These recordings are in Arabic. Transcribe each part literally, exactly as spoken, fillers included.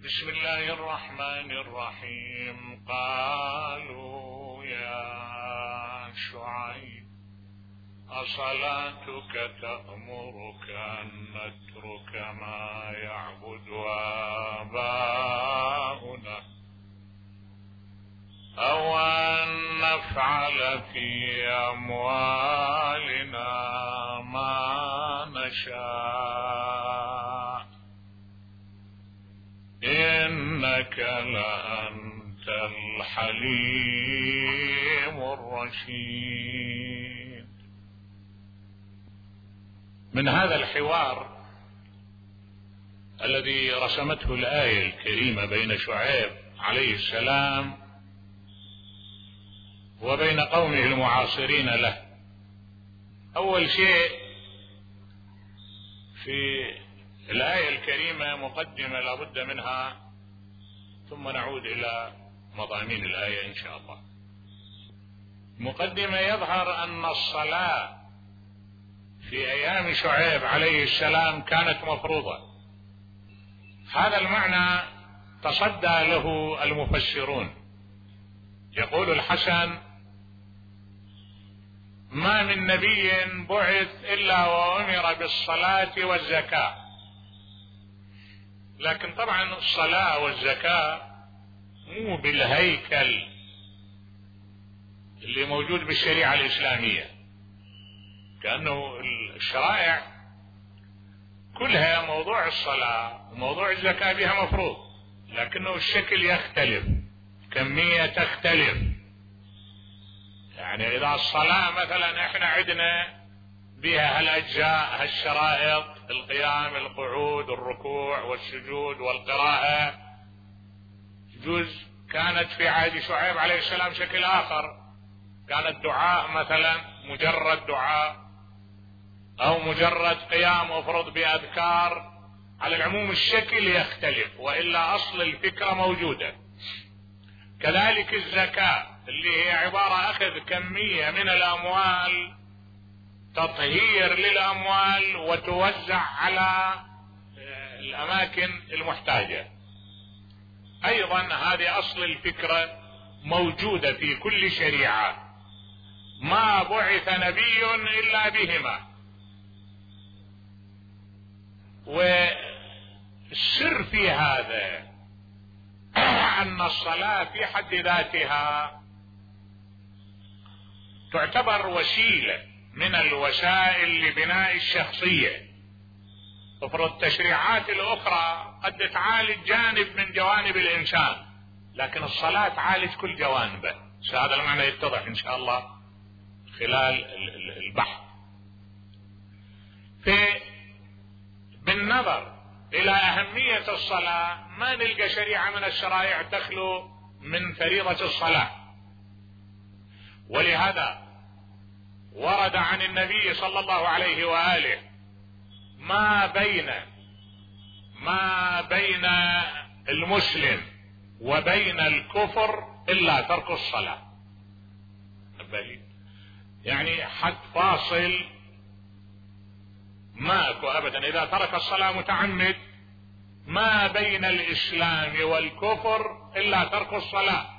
بسم الله الرحمن الرحيم. قالوا يا شعيب أصلاتك تأمرك أن نترك ما يعبد آباؤنا أو أن نفعل في أموالنا ما نشاء إنك لأنت الحليم الرشيد. من هذا الحوار الذي رسمته الآية الكريمة بين شعيب عليه السلام وبين قومه المعاصرين له، أول شيء في الآية الكريمة مقدمة لابد منها، ثم نعود إلى مضامين الآية إن شاء الله. مقدمة يظهر أن الصلاة في أيام شعيب عليه السلام كانت مفروضة. هذا المعنى تصدى له المفسرون. يقول الحسن: ما من نبي بعث إلا وأمر بالصلاة والزكاة. لكن طبعا الصلاة والزكاة مو بالهيكل اللي موجود بالشريعة الإسلامية، كأنه الشرائع كلها موضوع الصلاة وموضوع الزكاة بها مفروض، لكنه الشكل يختلف، كمية تختلف. يعني إذا الصلاة مثلا احنا عندنا بها هالأجزاء هالشرائط: القيام، القعود، الركوع والسجود والقراءة. جزء كانت في عهد شعيب عليه السلام شكل آخر، كان الدعاء مثلا مجرد دعاء أو مجرد قيام مفروض بأذكار. على العموم الشكل يختلف، وإلا أصل الفكرة موجودة. كذلك الزكاة اللي هي عبارة أخذ كمية من الأموال، تطهير للأموال وتوزع على الأماكن المحتاجة. أيضا هذه أصل الفكرة موجودة في كل شريعة، ما بعث نبي إلا بهما. والسر في هذا أن الصلاة في حد ذاتها تعتبر وسيلة من الوسائل لبناء الشخصية. تفرض التشريعات الأخرى قد تعالج جانب من جوانب الإنسان، لكن الصلاة تعالج كل جوانبه. هذا المعنى يتضح إن شاء الله خلال البحث. في بالنظر إلى أهمية الصلاة ما نلقى شريعة من الشرائع تخلو من فريضة الصلاة، ولهذا ورد عن النبي صلى الله عليه وآله: ما بين ما بين المسلم وبين الكفر إلا ترك الصلاة. يعني حد فاصل ماكو أبدا إذا ترك الصلاة متعمد. ما بين الإسلام والكفر إلا ترك الصلاة.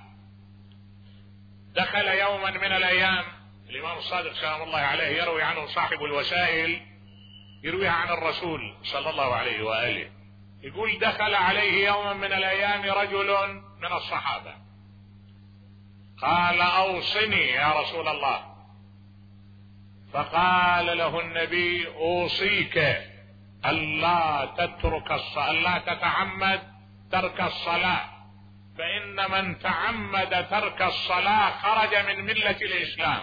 دخل يوما من الأيام، الإمام الصادق سلام الله عليه يروي عنه صاحب الوسائل، يرويها عن الرسول صلى الله عليه وآله، يقول: دخل عليه يوما من الأيام رجل من الصحابة قال: أوصني يا رسول الله. فقال له النبي: أوصيك ألا تترك الصلاة، ألا تتعمد ترك الصلاة، فإن من تعمد ترك الصلاة خرج من ملة الإسلام.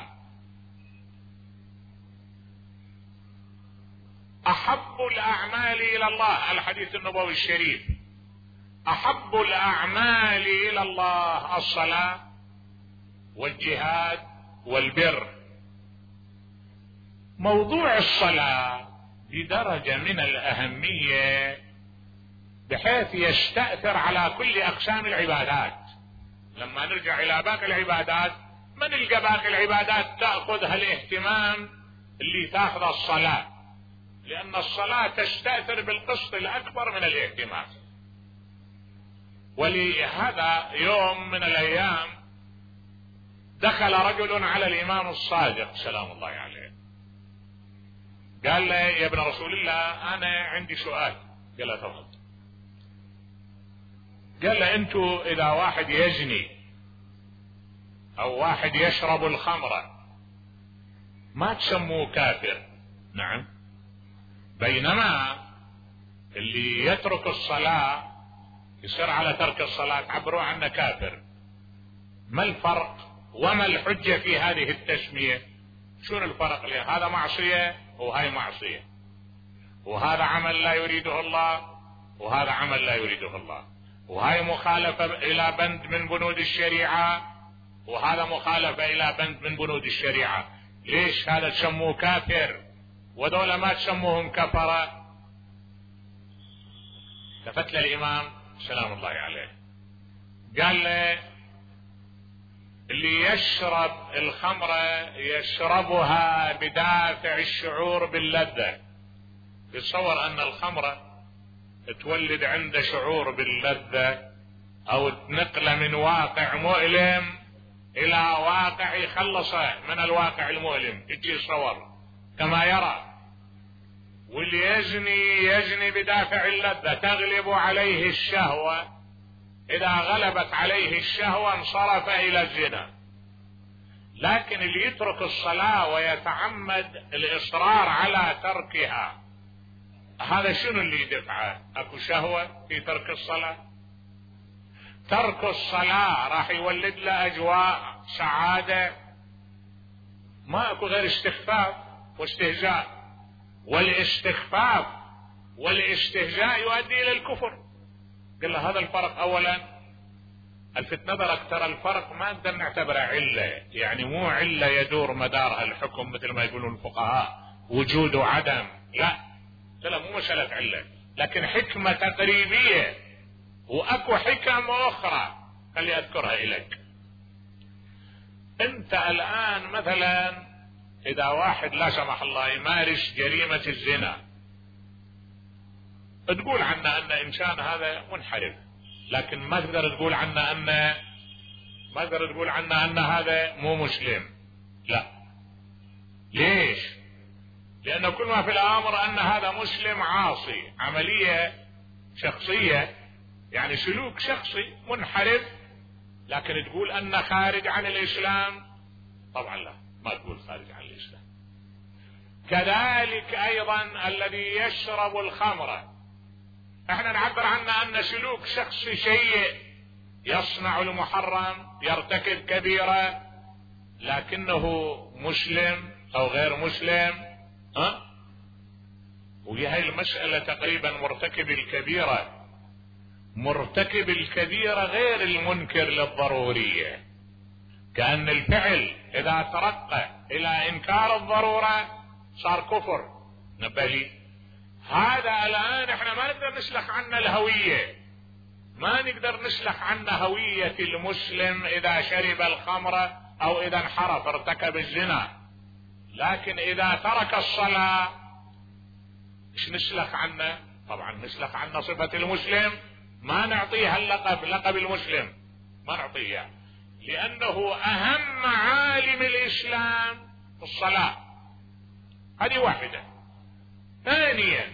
أحب الأعمال إلى الله، الحديث النبوي الشريف: أحب الأعمال إلى الله الصلاة والجهاد والبر. موضوع الصلاة بدرجة من الأهمية بحيث يستأثر على كل أقسام العبادات. لما نرجع إلى باقي العبادات ما نلقى باقي العبادات تأخذها الاهتمام اللي تأخذ الصلاة، لأن الصلاة تستأثر بالقسط الأكبر من الاهتمام. ولهذا يوم من الأيام دخل رجل على الإمام الصادق سلام الله عليه، قال له يا ابن رسول الله أنا عندي سؤال. قال له تفضل. قال له أنتوا إذا واحد يزني أو واحد يشرب الخمر ما تسموه كافر؟ نعم. بينما اللي يترك الصلاة يصير على ترك الصلاة تعبروا عنه كافر. ما الفرق وما الحجة في هذه التسمية؟ شنو الفرق؟ ليه هذا معصية وهاي معصية، وهذا عمل لا يريده الله وهذا عمل لا يريده الله، وهاي مخالفة إلى بند من بنود الشريعة وهذا مخالفة إلى بند من بنود الشريعة. ليش هذا تسموه كافر ودولة ما تسموهم كفرة؟ التفت للإمام سلام الله عليه قال له اللي يشرب الخمرة يشربها بدافع الشعور باللذة. يتصور أن الخمرة تولد عنده شعور باللذة أو تنقله من واقع مؤلم إلى واقع يخلصه من الواقع المؤلم، يجي يصور كما يرى. واللي يزني يزني بدافع اللذة، تغلب عليه الشهوة، إذا غلبت عليه الشهوة انصرف إلى الزنا. لكن اللي يترك الصلاة ويتعمد الإصرار على تركها هذا شنو اللي يدفعه؟ أكو شهوة في ترك الصلاة؟ ترك الصلاة راح يولد له أجواء سعادة، ما أكو غير استخفاف واستهزاء، والاستخفاف والاستهزاء يؤدي إلى الكفر. قل له هذا الفرق. أولا الفت نظرك، ترى الفرق ما نقدر نعتبره علة، يعني مو علة يدور مدارها الحكم مثل ما يقولون الفقهاء وجود وعدم، لا لا مو مسألة علة، لكن حكمة تقريبية. واكو حكم اخرى خلي اذكرها اليك. انت الان مثلا اذا واحد لا سمح الله يمارس جريمة الزنا تقول عنه ان انسان هذا منحرف، لكن ما تقدر تقول عنه ان ما تقدر تقول عنه ان هذا مو مسلم. لا. ليش؟ لأن كل ما في الأمر أن هذا مسلم عاصي، عملية شخصية يعني سلوك شخصي منحرف، لكن تقول أن خارج عن الإسلام؟ طبعا لا، ما تقول خارج عن الإسلام. كذلك أيضا الذي يشرب الخمر احنا نعبر عنه أن سلوك شخصي سيء، يصنع المحرم، يرتكب كبيرة، لكنه مسلم أو غير مسلم. ها؟ وهي المسألة تقريبا مرتكب الكبيرة مرتكب الكبيرة غير المنكر للضرورية، كأن الفعل إذا ترقى إلى إنكار الضرورة صار كفر. نبالي هذا الآن احنا ما نقدر نسلخ عنه الهوية، ما نقدر نسلخ عنه هوية المسلم إذا شرب الخمر أو إذا انحرف ارتكب الزنا، لكن إذا ترك الصلاة إيش نسلخ عنه؟ طبعا نسلخ عنه صفة المسلم، ما نعطيها اللقب لقب المسلم، ما نعطيها، لأنه أهم معالم الإسلام الصلاة. هذه واحدة. ثانيا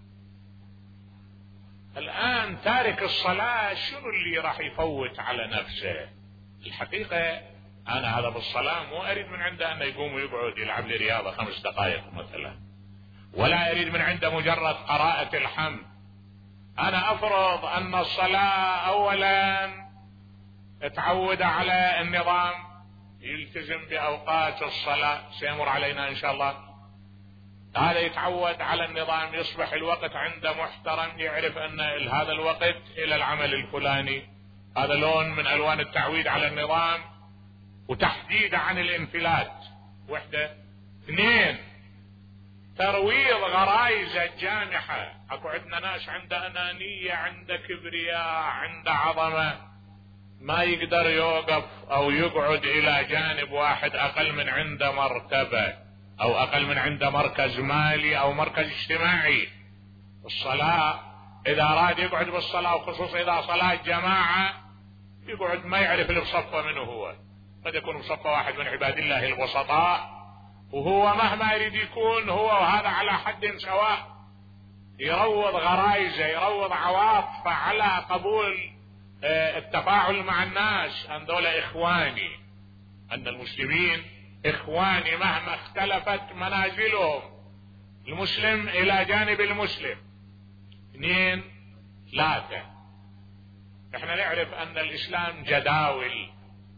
الآن تارك الصلاة شنو اللي راح يفوت على نفسه؟ الحقيقة أنا هذا بالصلاة مو أريد من عنده أنه يقوم ويقعد يلعب لي رياضة خمس دقائق مثلا، ولا أريد من عنده مجرد قراءة الحمد. أنا أفرض أن الصلاة أولا تعود على النظام، يلتزم بأوقات الصلاة، سيمر علينا إن شاء الله. هذا يتعود على النظام، يصبح الوقت عنده محترم، يعرف أن هذا الوقت إلى العمل الفلاني. هذا لون من ألوان التعويد على النظام وتحديد عن الانفلات. وحدة. اثنين ترويض غرائزه الجانحة. اكو عندنا ناس عنده انانية، عنده كبرياء، عنده عظمة، ما يقدر يوقف او يقعد الى جانب واحد اقل من عنده مرتبة او اقل من عنده مركز مالي او مركز اجتماعي. الصلاة اذا اراد يقعد بالصلاة، وخصوصا اذا صلاة جماعة يقعد ما يعرف اللي بصفه منه هو، قد يكون بصفه واحد من عباد الله البسطاء، وهو مهما يريد يكون هو وهذا على حد سواء، يروض غرائزه، يروض عواطفه على قبول التفاعل مع الناس، ان دولة اخواني، ان المسلمين اخواني مهما اختلفت منازلهم، المسلم الى جانب المسلم. اثنين، ثلاثة، احنا نعرف ان الاسلام جداول،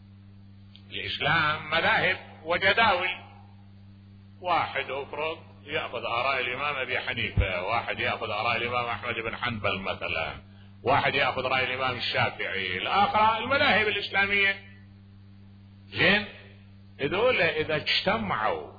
الاسلام مذاهب وجداول. واحد افرض يأخذ آراء الإمام أبي حنيفة، واحد يأخذ آراء الإمام أحمد بن حنبل مثلا، واحد يأخذ رأي الإمام الشافعي، الآخر المذاهب الإسلامية. زين، هذول إذا اجتمعوا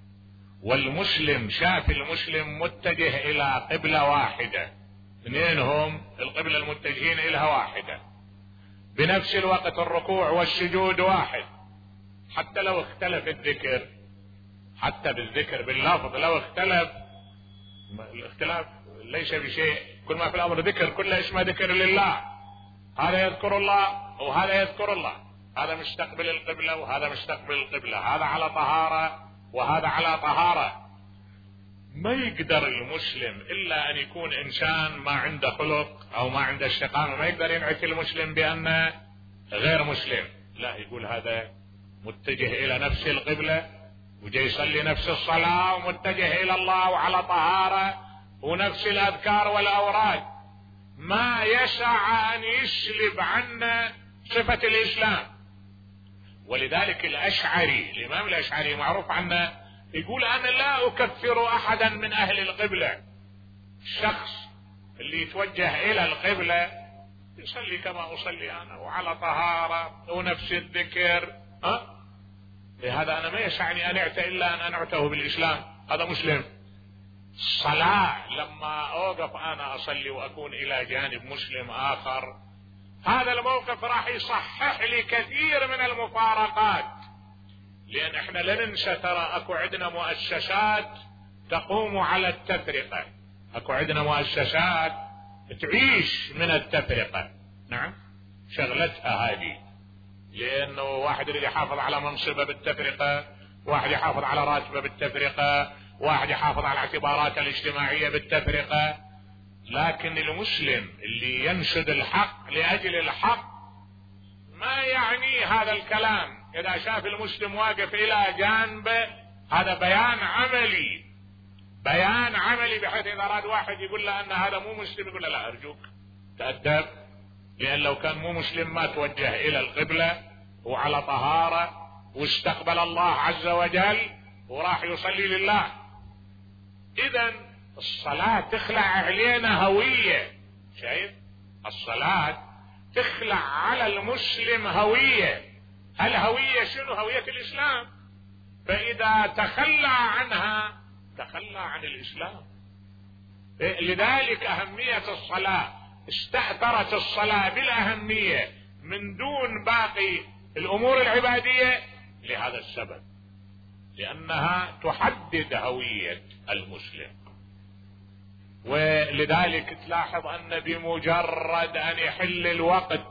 والمسلم شاف المسلم متجه إلى قبلة واحدة، اثنين هم القبلة المتجهين إليها واحدة، بنفس الوقت الركوع والسجود واحد، حتى لو اختلف الذكر، حتى بالذكر باللفظ لو اختلف، الاختلاف ليس بشيء، كل ما في الامر ذكر، كل اسمه ذكر لله، هذا يذكر الله وهذا يذكر الله، هذا مستقبل القبلة وهذا مستقبل القبلة، هذا على طهارة وهذا على طهارة. ما يقدر المسلم الا ان يكون انسان ما عنده خلق او ما عنده استقامة، ما يقدر ينعت المسلم بانه غير مسلم، لا، يقول هذا متجه الى نفس القبلة وجاي يصلي نفس الصلاة ومتجه الى الله وعلى طهارة ونفس الاذكار والاوراد، ما يسعى ان يسلب عنا صفة الاسلام. ولذلك الاشعري، الامام الاشعري معروف عنه، يقول انا لا اكفر احدا من اهل القبلة، الشخص اللي يتوجه الى القبلة يصلي كما اصلي انا وعلى طهارة ونفس الذكر، ها، لهذا انا ما يسعني ان اعتى الا ان انعته بالاسلام، هذا مسلم. الصلاة لما اوقف انا اصلي واكون الى جانب مسلم اخر، هذا الموقف راح يصحح لي كثير من المفارقات، لان احنا لا ننسى ترى اكو عندنا مؤسسات تقوم على التفرقة، اكو عندنا مؤسسات تعيش من التفرقة، نعم، شغلتها هذه، لانه واحد اللي يحافظ على منصبه بالتفرقة، واحد يحافظ على راتبه بالتفرقة، واحد يحافظ على اعتباراته الاجتماعية بالتفرقة. لكن المسلم اللي ينشد الحق لأجل الحق ما يعني هذا الكلام، إذا شاف المسلم واقف إلى جانبه هذا بيان عملي، بيان عملي، بحيث إذا أراد واحد يقول له أن هذا مو مسلم يقول له لا أرجوك تأدب، لأن لو كان مو مسلم ما توجه إلى القبلة وعلى طهارة واستقبل الله عز وجل وراح يصلي لله. إذن الصلاة تخلع علينا هوية، شايف؟ الصلاة تخلع على المسلم هوية، الهوية شنو؟ هوية الإسلام، فإذا تخلى عنها تخلى عن الإسلام. لذلك أهمية الصلاة، استأثرت الصلاة بالأهمية من دون باقي الأمور العبادية لهذا السبب، لأنها تحدد هوية المسلم. ولذلك تلاحظ أن بمجرد أن يحل الوقت،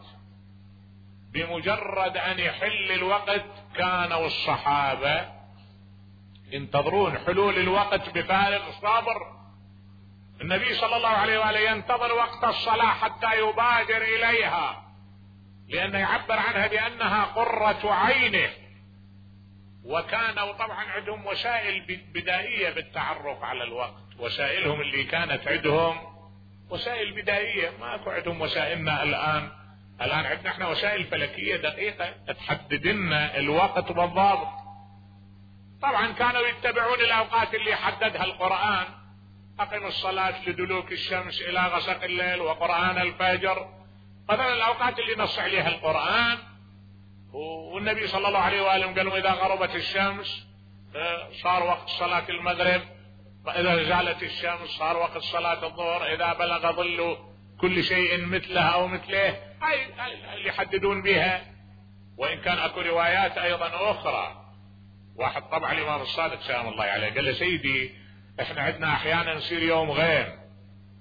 بمجرد أن يحل الوقت كانوا الصحابة ينتظرون حلول الوقت بفارغ الصبر. النبي صلى الله عليه وآله ينتظر وقت الصلاة حتى يبادر إليها، لأنه يعبر عنها بأنها قرة عينه. وكانوا طبعا عندهم وسائل بدائية بالتعرف على الوقت، وسائلهم اللي كانت عندهم وسائل بدائية، ما اكو عندهم وسائلنا الآن. الآن عندنا احنا وسائل فلكية دقيقة تحدد لنا الوقت بالضبط. طبعا كانوا يتبعون الأوقات اللي حددها القرآن، أقم الصلاة لدلوك الشمس إلى غسق الليل وقرآن الفجر، هذول الأوقات اللي نص عليها القرآن. والنبي صلى الله عليه وآله قالوا إذا غربت الشمس صار وقت صلاة المغرب، وإذا زالت الشمس صار وقت صلاة الظهر، إذا بلغ ظل كل شيء مثلها أو مثله، هاي اللي يحددون بها. وإن كان أكو روايات أيضا أخرى. واحد طبعا الإمام الصادق سلام الله عليه قال له سيدي احنا عندنا أحيانا نصير يوم غيم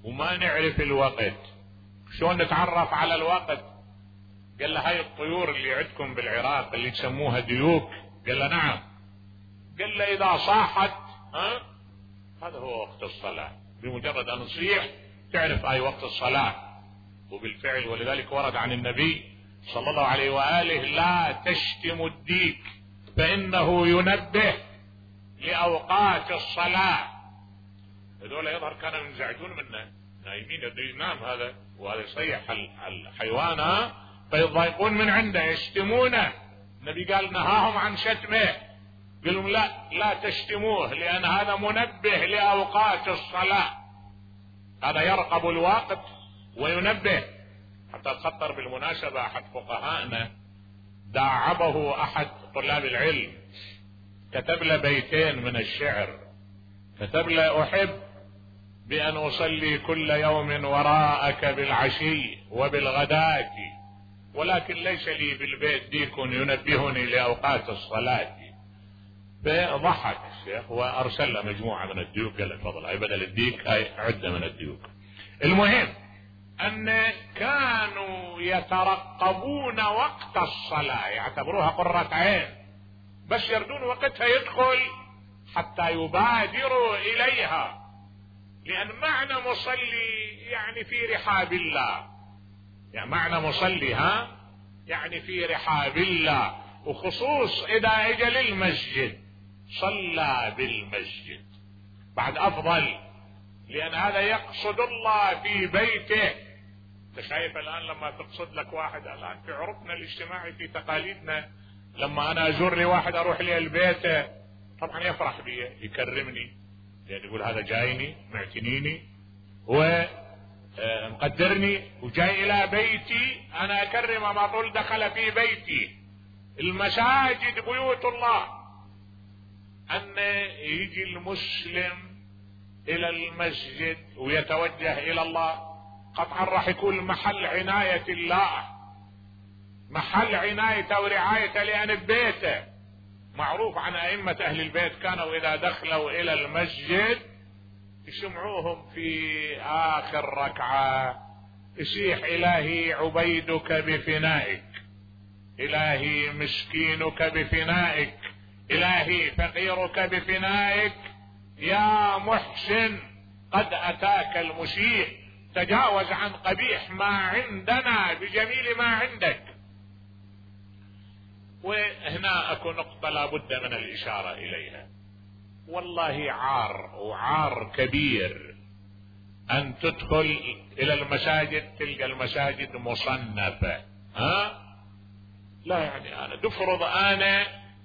وما نعرف الوقت، شلون نتعرف على الوقت؟ قال له هاي الطيور اللي عندكم بالعراق اللي تسموها ديوك. قال له نعم. قال له اذا صاحت ها هذا هو وقت الصلاة، بمجرد ان تصيح تعرف اي وقت الصلاة. وبالفعل ولذلك ورد عن النبي صلى الله عليه وآله لا تشتم الديك فإنه ينبه لأوقات الصلاة. هذول يظهر كانوا ينزعجون منه، نايمين ينام هذا وهذا يصيح الحيوان فيضايقون من عنده يشتمونه. النبي قال نهاهم عن شتمه، قال لهم لا لا تشتموه لأن هذا منبه لأوقات الصلاة، هذا يرقب الوقت وينبه. حتى تخطر بالمناسبة أحد فقهائنا داعبه أحد طلاب العلم، كتب له بيتين من الشعر، كتب له أحب بأن أصلي كل يوم وراءك بالعشي وبالغداة، ولكن ليس لي بالبيت ديك ينبهني لأوقات الصلاة. فضحك الشيخ وأرسل له مجموعة من الديوك، قال تفضل هاي بدل الديك هاي عدة من الديوك. المهم أن كانوا يترقبون وقت الصلاة، يعتبروها قرة عين، بس يردون وقتها يدخل حتى يبادروا إليها، لأن معنى مصلي يعني في رحاب الله، يعني معنى مصلي ها يعني في رحاب الله، وخصوص إذا اجى للمسجد صلى بالمسجد بعد أفضل، لأن هذا يقصد الله في بيته. انت شايف الآن لما تقصد لك واحد الآن في عرفنا الاجتماعي في تقاليدنا، لما أنا أزور لي واحد أروح لي البيت طبعا يفرح بي يكرمني، يعني يقول هذا جايني معتنيني ومقدرني وجاي إلى بيتي أنا أكرمه ما طول دخل في بيتي. المساجد بيوت الله، أن يجي المسلم إلى المسجد ويتوجه إلى الله قطعا راح يكون محل عناية الله، محل عنايته ورعايته، لأن ببيته معروف عن أئمة أهل البيت كانوا إذا دخلوا إلى المسجد يسمعوهم في آخر ركعة يصيح إلهي عبيدك بفنائك، إلهي مسكينك بفنائك، إلهي فقيرك بفنائك، يا محسن قد أتاك المسيء تجاوز عن قبيح ما عندنا بجميل ما عندك. وهنا أكو نقطة لابد من الإشارة إليها، والله عار وعار كبير أن تدخل إلى المساجد تلقى المساجد مصنفة. ها لا يعني أنا تفرض أنا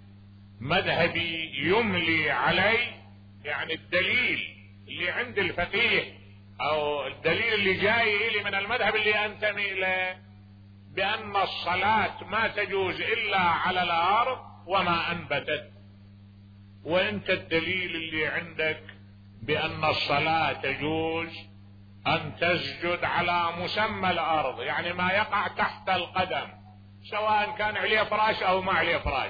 مذهبي يملي علي، يعني الدليل اللي عند الفقيه أو الدليل اللي جاي لي من المذهب اللي أنتمي إليه بأن الصلاة ما تجوز إلا على الأرض وما أنبتت، وأنت الدليل اللي عندك بأن الصلاة تجوز أن تسجد على مسمى الأرض، يعني ما يقع تحت القدم سواء كان عليه فراش أو ما عليه فراش.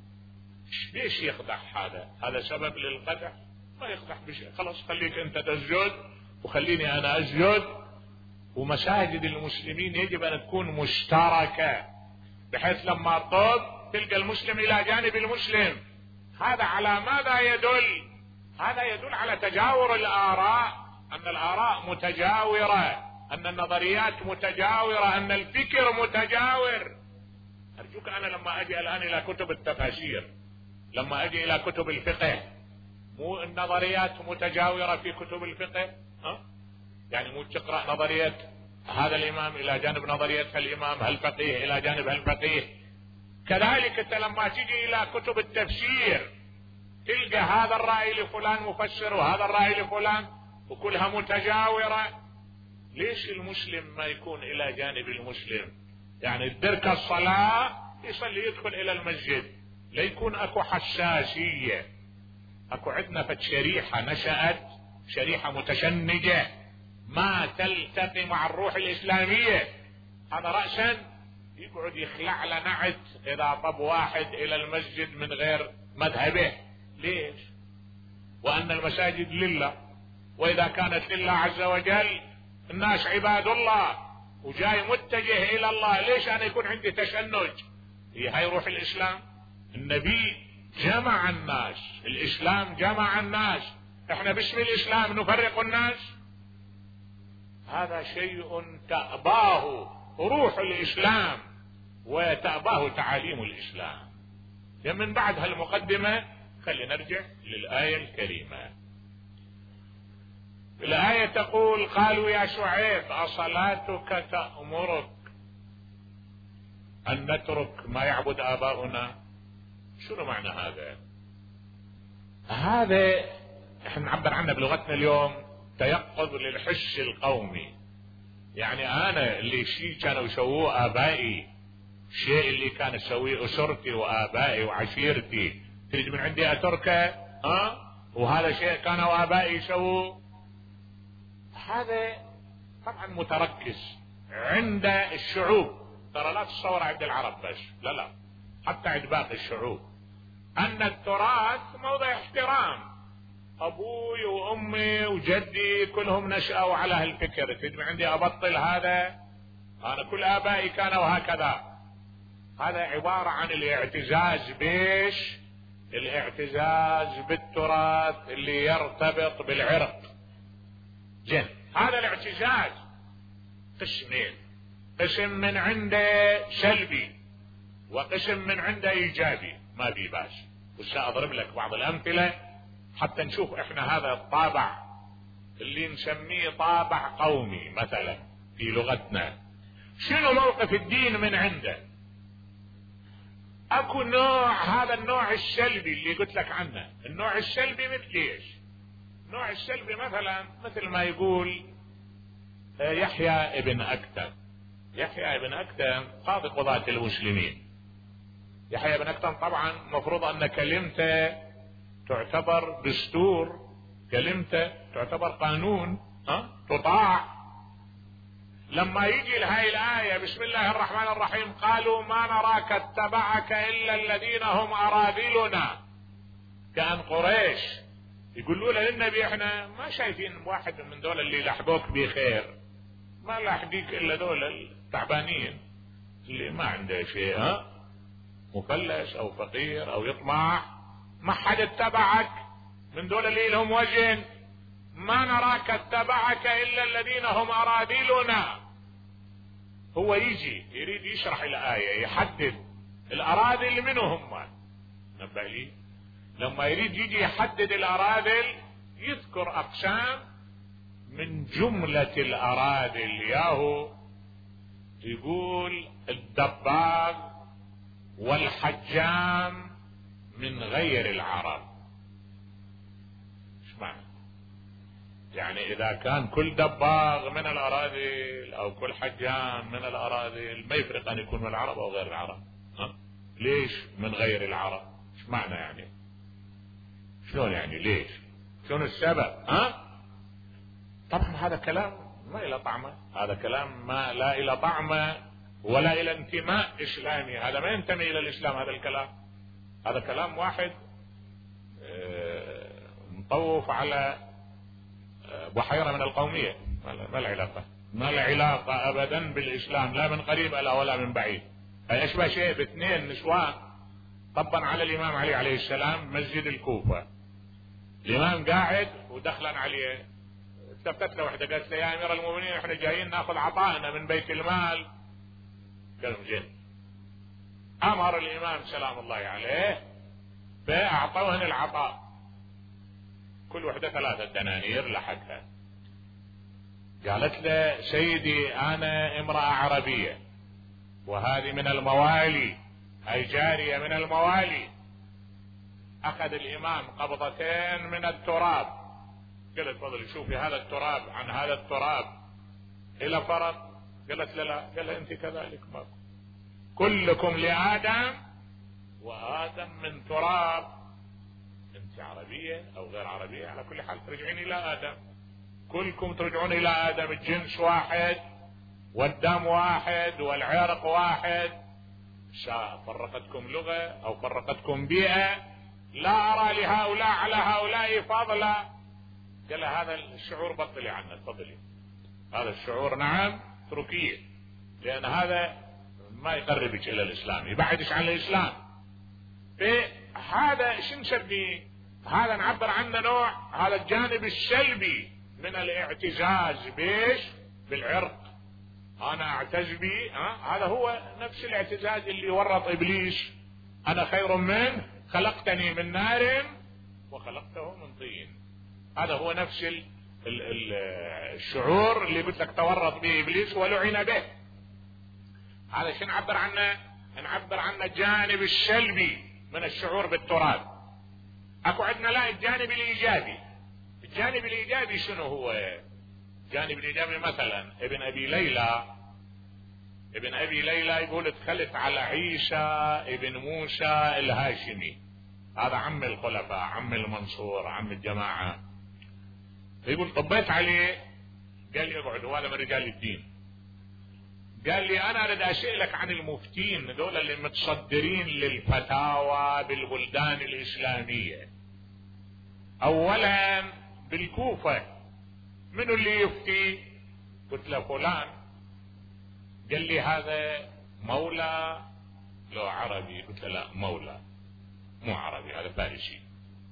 ليش يقدح هذا؟ هذا سبب للقدح؟ ما يقدح بشيء، خلاص خليك أنت تسجد وخليني أنا أسجد. ومساجد المسلمين يجب أن تكون مشتركة بحيث لما طب تلقى المسلم إلى جانب المسلم. هذا على ماذا يدل؟ هذا يدل على تجاور الآراء، أن الآراء متجاورة، أن النظريات متجاورة، أن الفكر متجاور. أرجوك أنا لما أجي الآن إلى كتب التفاسير، لما أجي إلى كتب الفقه، مو النظريات متجاورة في كتب الفقه؟ ها؟ يعني مو تقرأ نظرية هذا الإمام إلى جانب نظرية الإمام هالفقيه إلى جانب هالفقيه. كذلك أنت لما تجي إلى كتب التفسير تلقى هذا الرأي لفلان مفسر وهذا الرأي لفلان وكلها متجاورة. ليش المسلم ما يكون إلى جانب المسلم؟ يعني تدرك الصلاة يصلي يدخل إلى المسجد، لا يكون أكو حساسية. أكو عندنا فد شريحة نشأت، شريحة متشنجة ما تلتقي مع الروح الإسلامية، هذا رأسا يقعد يخلع لنعت إذا طب واحد إلى المسجد من غير مذهبه. ليش؟ وأن المساجد لله، وإذا كانت لله عز وجل الناس عباد الله وجاي متجه الى الله، ليش انا يكون عندي تشنج؟ هي هاي روح الاسلام. النبي جمع الناس، الاسلام جمع الناس، احنا باسم الاسلام نفرق الناس؟ هذا شيء تأباه روح الاسلام وتأباه تعاليم الاسلام. من بعد هالمقدمة خلينا نرجع للآية الكريمة. الآية تقول: قالوا يا شعيب أصلاتك تأمرك أن نترك ما يعبد آباؤنا؟ شنو معنى هذا؟ هذا احنا نعبر عنه بلغتنا اليوم تيقظ للحس القومي. يعني انا اللي شيء كانوا يسووه ابائي، الشيء اللي كان يسويه اسرتي وابائي وعشيرتي، تريد من عندي اتركه؟ ها؟ وهذا شيء كانوا ابائي يسووه. هذا طبعا متركز عند الشعوب، ترى لا تتصور عند العرب بس، لا لا، حتى عند باقي الشعوب، ان التراث موضع احترام. ابوي وامي وجدي كلهم نشأوا على هالفكر، تدري عندي ابطل هذا؟ انا كل ابائي كانوا هكذا. هذا عبارة عن الاعتزاز بيش؟ الاعتزاز بالتراث اللي يرتبط بالعرق. جن هذا الاعتزاز قسمين، قسم من عنده سلبي وقسم من عنده ايجابي، ما بي باس. وسأضرب لك بعض الامثلة حتى نشوف احنا هذا الطابع اللي نسميه طابع قومي مثلا في لغتنا شنو موقف الدين من عنده. اكو نوع، هذا النوع السلبي اللي قلت لك عنه. النوع السلبي مثل ايش؟ النوع السلبي مثلا مثل ما يقول يحيى ابن اكتم. يحيى ابن اكتم قاضي قضاة المسلمين. يحيى ابن اكتم طبعا مفروض ان كلمته تعتبر دستور، كلمته تعتبر قانون، ها تطاع. لما يجي لهاي الآية بسم الله الرحمن الرحيم: قالوا ما نراك اتبعك إلا الذين هم أراذلنا، كان قريش يقولوا له للنبي احنا ما شايفين واحد من دول اللي لحقوك بخير، ما لاحقيك إلا دول التعبانين اللي ما عنده شيء، ها مفلس أو فقير أو يطمع، ما حد اتبعك من دول اللي لهم وجه. ما نراك اتبعك الا الذين هم اراذلنا. هو يجي يريد يشرح الايه، يحدد الاراذل منو هم. نبه لي لما يريد يجي يحدد الاراذل يذكر اقسام من جمله الاراذل، ياهو يقول الدباغ والحجام من غير العرب. ايش معنى؟ يعني اذا كان كل دباغ من الاراذل او كل حجام من الاراذل ما يفرق ان يكون من العرب او غير العرب. ها؟ ليش من غير العرب؟ ايش معنى يعني؟ شلون يعني ليش؟ شلون السبب؟ ها؟ طبعا هذا كلام ما له طعمه، هذا كلام ما لا الى طعمه ولا الى انتماء اسلامي، هذا ما ينتمي الى الاسلام. هذا الكلام هذا كلام واحد مطوف على بحيرة من القومية، ما له علاقة، ما له علاقة ابدا بالاسلام، لا من قريب ولا من بعيد. اشبه شيء باثنين نسوان طبا على الامام علي عليه السلام مسجد الكوفة. الامام قاعد ودخلا عليه، التفتت له وحده قالت له يا امير المؤمنين احنا جايين ناخذ عطائنا من بيت المال. قال زين. امر الامام سلام الله عليه فاعطوهن العطاء، كل وحده ثلاثة دنانير لحقها. قالت له سيدي انا امرأة عربية وهذه من الموالي، اي جارية من الموالي. اخذ الامام قبضتين من التراب، قالت تفضلي شوفي هذا التراب عن هذا التراب الى فرق؟ قالت لا لا. قال انت كذلك، ما كلكم لآدم وآدم من تراب. انت عربية او غير عربية على كل حال ترجعين الى آدم، كلكم ترجعون الى آدم، الجنس واحد والدم واحد والعرق واحد. فرقتكم لغة او فرقتكم بيئة، لا ارى لهؤلاء على هؤلاء فضلا. قال هذا الشعور بطلي عنه، تفضلي. هذا الشعور نعم اتركيه، لأن هذا ما يقربك إلى الإسلام، يبعدك عن الإسلام. فهذا شو نسميه؟ هذا نعبر عنه نوع، هذا الجانب السلبي من الاعتزاز بيش بالعرق. أنا أعتز بي، هذا هو نفس الاعتزاز اللي ورط إبليس: أنا خير منه خلقتني من نار وخلقته من طين. هذا هو نفس ال ال ال الشعور اللي قلت لك تورط به إبليس ولعن به. هذا شو نعبر عنه؟ نعبر عنه الجانب السلبي من الشعور بالتراب. اكو عندنا لا الجانب الايجابي. الجانب الايجابي شنو هو؟ الجانب الايجابي مثلا ابن ابي ليلى، ابن ابي ليلى يقول دخلت على عيسى ابن موسى الهاشمي، هذا عم الخلفاء، عم المنصور، عم الجماعة. يقول طبيت عليه، قال لي اقعد، وهذا من رجال الدين. قال لي انا اريد اسالك عن المفتين دول اللي متصدرين للفتاوى بالبلدان الاسلاميه. اولا بالكوفه منو اللي يفتي؟ قلت له فلان. قال لي هذا مولى لو عربي؟ قلت له لا مولى مو عربي، هذا فارسي.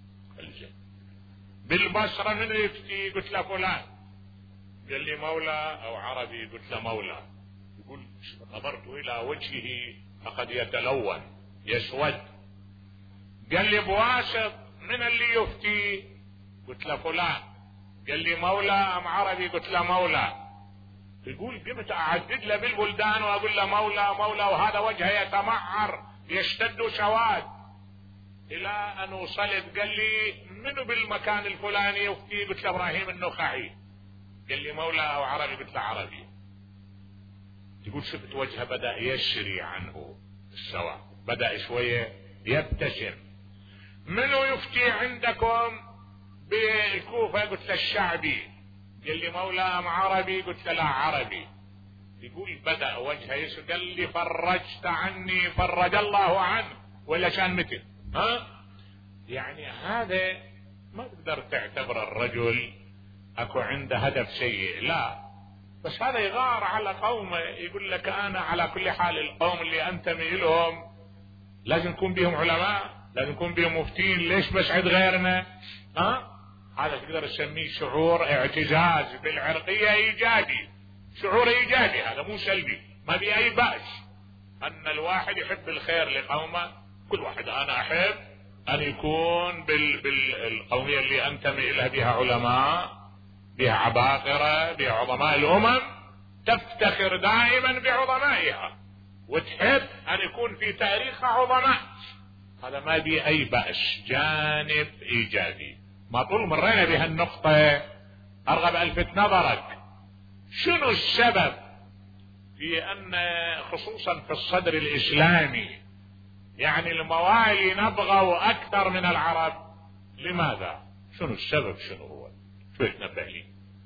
بالبصره منو يفتي؟ قلت له فلان. قال لي مولى او عربي؟ قلت له مولى. يقول نظرت الى وجهه فقد يتلون يسود. قال لي بواسط من اللي يفتي؟ قلت له فلان. قال لي مولى ام عربي؟ قلت له مولى. يقول قمت اعدد له بالبلدان واقول له مولى مولى، وهذا وجهه يتمعر يشتد سواد، الى ان وصلت قال لي منو بالمكان الفلاني يفتي؟ قلت له ابراهيم النخعي. قال لي مولى او عربي؟ قلت له عربي. يقول شفت وجهه بدأ يشري عنه السواد، بدأ شوية يبتسم. منو يفتي عندكم بالكوفة؟ قلت له الشعبي. قال لي مولى ام عربي؟ قلت له لا عربي. يقول بدأ وجهه يشري. قال لي فرجت عني فرج الله عنه، ولا كان مثل ها؟ يعني هذا ما تقدر تعتبر الرجل اكو عنده هدف سيء، لا، بس هذا يغار على قومه، يقول لك انا على كل حال القوم اللي انتمي لهم لازم يكون بهم علماء، لازم يكون بهم مفتين، ليش بس عند غيرنا؟ ها؟ هذا تقدر تسميه شعور اعتزاز بالعرقية ايجابي، شعور ايجابي، هذا مو سلبي، ما في اي بأس ان الواحد يحب الخير لقومه. كل واحد انا احب ان يكون بال... بالقومية اللي انتمي لها بها علماء، بها عباقرة، بها عظماء الامم، تفتخر دائما بعظمائها وتحب ان يكون في تاريخها عظماء. هذا ما بي اي بأس، جانب ايجابي. ما طول مرينا بهالنقطة ارغب الفت نظرك شنو السبب في ان خصوصا في الصدر الاسلامي يعني الموالي نبغوا اكثر من العرب؟ لماذا؟ شنو السبب؟ شنو هو؟ شوي تنبه لي.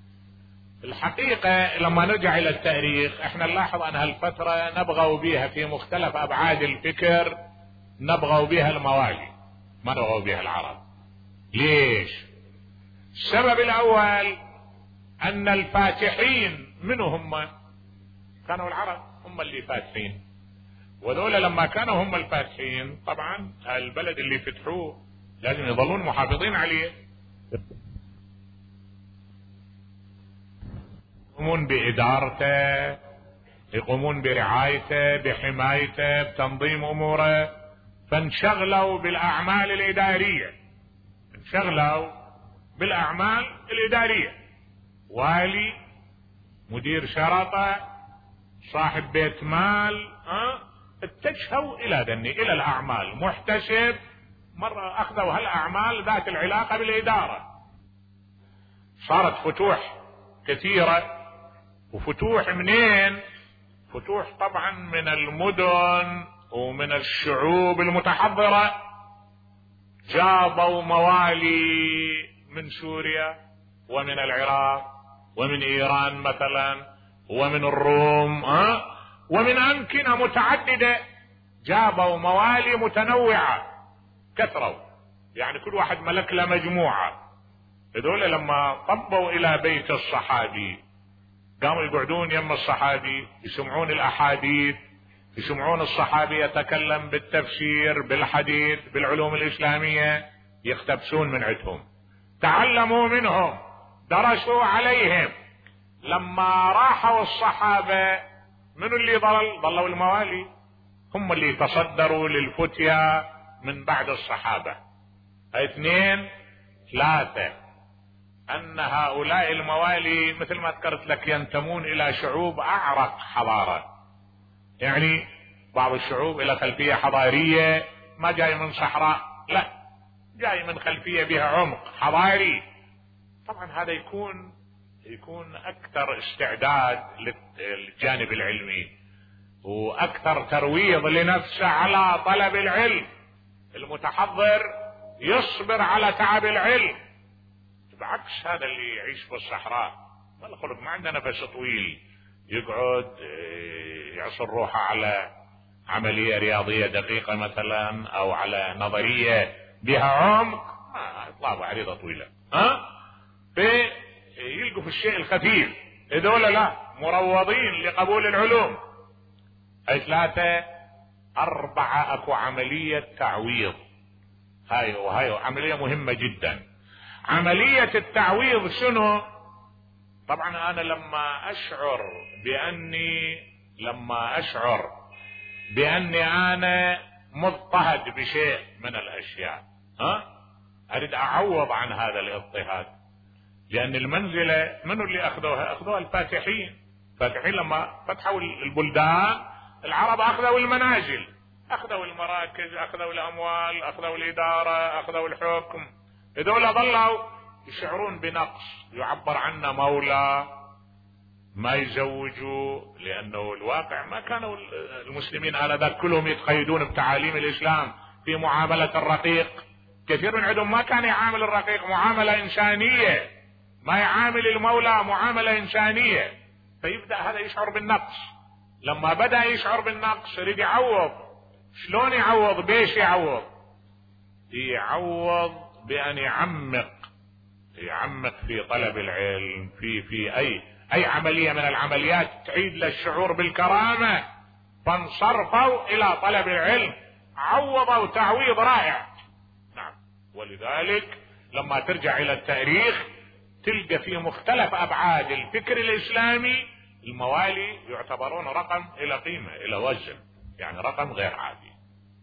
الحقيقة لما نرجع الى التاريخ احنا نلاحظ ان هالفترة نبغوا بها في مختلف ابعاد الفكر، نبغوا بها الموالي، ما نبغوا بها العرب. ليش؟ السبب الاول ان الفاتحين منو هم؟ كانوا العرب هم اللي فاتحين، وذولا لما كانوا هم الفاتحين طبعا البلد اللي فتحوه لازم يظلون محافظين عليه، يقومون بإدارته، يقومون برعايته، بحمايته، بتنظيم اموره. فانشغلوا بالاعمال الادارية، انشغلوا بالاعمال الادارية، والي، مدير شرطة، صاحب بيت مال، أه؟ اتجهوا الى ذني الى الاعمال، محتسب، مرة اخذوا هالاعمال ذات العلاقة بالادارة. صارت فتوح كثيرة، وفتوح منين؟ فتوح طبعا من المدن ومن الشعوب المتحضرة. جابوا موالي من سوريا ومن العراق ومن ايران مثلا ومن الروم، أه؟ ومن امكنة متعددة، جابوا موالي متنوعة، كثروا، يعني كل واحد ملك له مجموعة. هذول لما طبوا الى بيت الصحابي قاموا يقعدون يم الصحابي يسمعون الاحاديث، يسمعون الصحابي يتكلم بالتفسير بالحديث بالعلوم الاسلامية، يقتبسون من عندهم، تعلموا منهم، درسوا عليهم. لما راحوا الصحابة من اللي ضل؟ ضلوا الموالي، هم اللي تصدروا للفتيا من بعد الصحابة. اثنين ثلاثة، ان هؤلاء الموالي مثل ما ذكرت لك ينتمون الى شعوب اعرق حضارة، يعني بعض الشعوب الى خلفية حضارية ما جاي من صحراء، لا جاي من خلفية بها عمق حضاري. طبعا هذا يكون يكون اكثر استعداد للجانب العلمي واكثر ترويض لنفسه على طلب العلم. المتحضر يصبر على تعب العلم، بعكس هذا اللي يعيش في الصحراء والخلق ما عنده نفس طويل، يقعد يعصر روحه على عملية رياضية دقيقة مثلا او على نظرية بها عمق، ما اطلع عريضة طويلة، ها فيلقوا في الشيء الخفيف. هذول لا، مروضين لقبول العلوم. اي ثلاثة اربعة اكو عملية تعويض، هاي وهاي عملية مهمة جدا. عملية التعويض شنو؟ طبعا انا لما اشعر باني لما اشعر باني انا مضطهد بشيء من الاشياء، ها اريد اعوض عن هذا الاضطهاد، لان المنزلة منو اللي اخذوها؟ اخذوها الفاتحين. الفاتحين لما فتحوا البلدان العرب اخذوا المنازل، اخذوا المراكز، اخذوا الاموال، اخذوا الادارة، اخذوا الحكم. هذول ظلوا يشعرون بنقص، يعبر عنه مولى، ما يزوجوا، لانه الواقع ما كانوا المسلمين انذاك كلهم يتقيدون بتعاليم الاسلام في معاملة الرقيق. كثير من عندهم ما كان يعامل الرقيق معاملة انسانية، ما يعامل المولى معاملة انسانية، فيبدأ هذا يشعر بالنقص. لما بدأ يشعر بالنقص يريد يعوض. شلون يعوض؟ بيش يعوض؟ يعوض بأن يعمق يعمق في طلب العلم، في في اي اي عملية من العمليات تعيد له الشعور بالكرامة، فانصرفوا الى طلب العلم، عوضوا تعويض رائع. نعم، ولذلك لما ترجع الى التاريخ تلقى في مختلف ابعاد الفكر الاسلامي الموالي يعتبرون رقم الى قيمة الى وزن، يعني رقم غير عادي.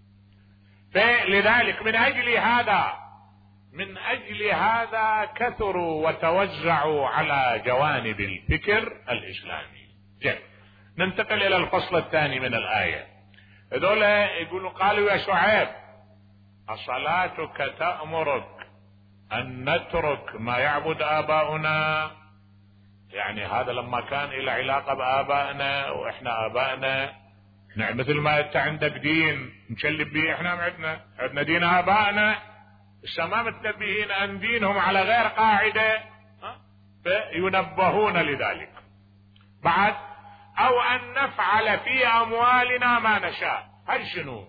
فلذلك من اجل هذا من اجل هذا كثروا وتوزعوا على جوانب الفكر الاسلامي. جيد، ننتقل الى الفصل الثاني من الايه. هذول يقولوا قالوا يا شعيب اصلاتك تأمرك ان نترك ما يعبد اباؤنا، يعني هذا لما كان الى علاقة بابائنا واحنا ابائنا، نعم مثل ما انت عندك دين نشلب به، احنا عندنا عندنا دين ابائنا السماء متنبهين ان دينهم على غير قاعدة، فينبهون لذلك. بعد او ان نفعل في اموالنا ما نشاء. هاي شنو؟